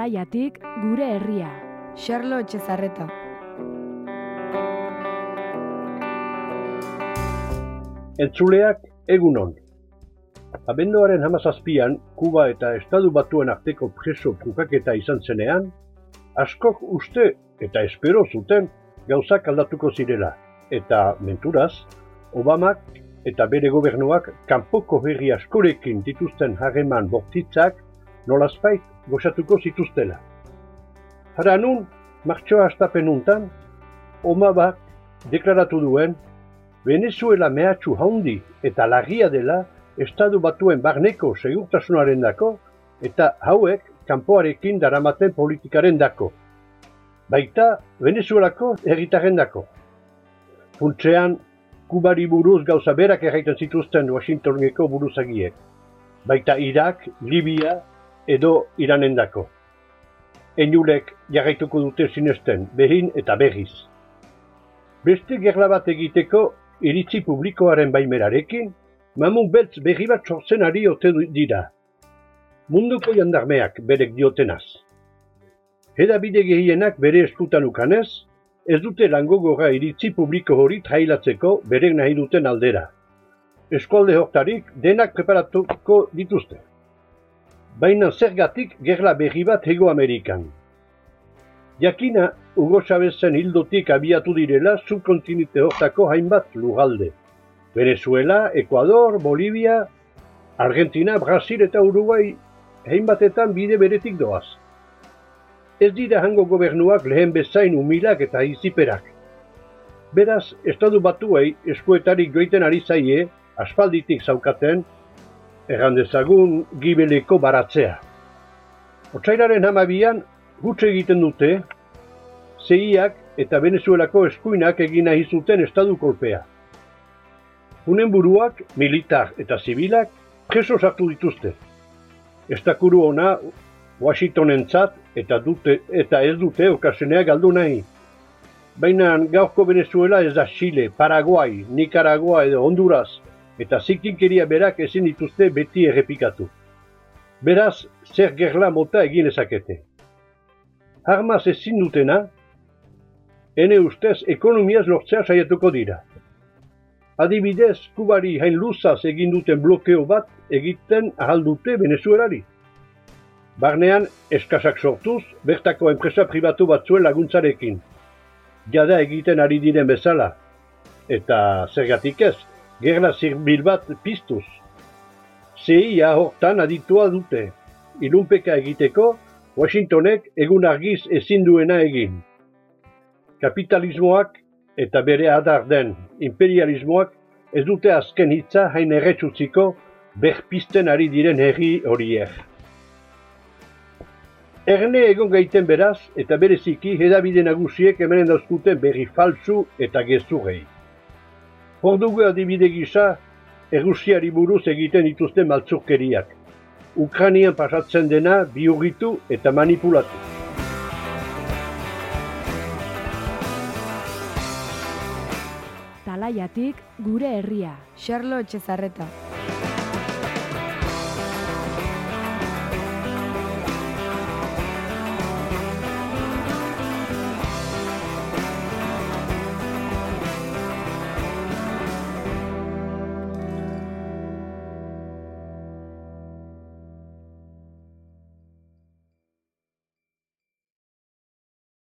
Talaiatik gure herria. Xarlo Etxezarreta. Entzuleak egunon. Abenduaren 17an, Kuba eta Estatu Batuen arteko preso trukaketa izan zenean, askok uste eta espero zuten gauzak aldatuko zirela, eta menturaz, Obamak eta bere gobernuak kanpoko herri askorekin dituzten harreman bortitzak nolazpait gozatuko zituztela. Hara nun, martxoa hastapenuntan, Obamak deklaratu duen Venezuela mehatxu haundi eta larria dela Estatu Batuen barneko segurtasunaren dako eta hauek kanpoarekin daramaten politikaren dako. Baita Venezuelako herritarren dako. Funtsean, Kubari buruz gauza berak erraiten zituzten Washingtoneko buruzagiek. Baita Irak, Libia edo Iranen dako. Enulek jarraituko dute sinesten behin eta berriz. Beste gerla bat egiteko iritzi publikoaren baimerarekin, mamun beltz berri bat sortzen ari ote dira. Munduko jandarmeak berek diotenaz. Hedabide gehienak bere eskutan ukanez, ez dute langogorra iritzi publiko hori trailatzeko berek nahi duten aldera. Eskualde hortarik denak preparatuko dituzte. Baina zergatik gerla berri bat Hego Amerikan. Jakina, Hugo Chávezen hildotik abiatu direla subkontinente hortako hainbat lurralde. Venezuela, Ecuador, Bolivia, Argentina, Brasil eta Uruguay hainbatetan bide beretik doaz. Ez dira hango gobernuak lehen bezain umilak eta iziperak. Beraz, Estatu Batuei eskuetarik joiten ari zaie, aspalditik zaukaten, errandezagun gibeleko baratzea. Otsailaren 12an, gutxe egiten dute, CIA-ak eta Venezuelako eskuinak egin nahi zuten estadu kolpea. Unen buruak, militar eta zibilak, preso sartu dituzte. Estakuru ona Washingtonentzat eta ez dute okasenea galdu nahi. Baina gaurko Venezuela ez da Chile, Paraguay, Nicaragua edo Honduras, eta zikinkeria berak ezin dituzte beti errepikatu. Beraz, zer gerla mota egin ezakete. Armaz ezin dutena, ene ustez ekonomiaz lortzea saiatuko dira. Adibidez, Kubari hain luzaz egin duten blokeo bat egiten ahal dute Venezuelari. Barnean, eskasak sortuz, bertako enpresa pribatu batzuen laguntzarekin. Jada egiten ari diren bezala. Eta zergatik ez, gerla zirbil bat piztuz. CIA hortan aditua dute. Ilunpeka egiteko, Washingtonek egun argiz ezin duena egin. Kapitalismoak eta bere adar den imperialismoak ez dute azken hitza hain erretsutziko berpizten ari diren herri horiek. Erne egon gaiten beraz eta bereziki hedabide nagusiek hemen dauzkuten berri falsu eta gezurrei. Hor dugu adibide gisa Errusiari buruz egiten dituzten maltzurkeriak. Ukrainian pasatzen dena bihurritu eta manipulatu. Talaiatik gure herria. Xarlo Etxezarreta.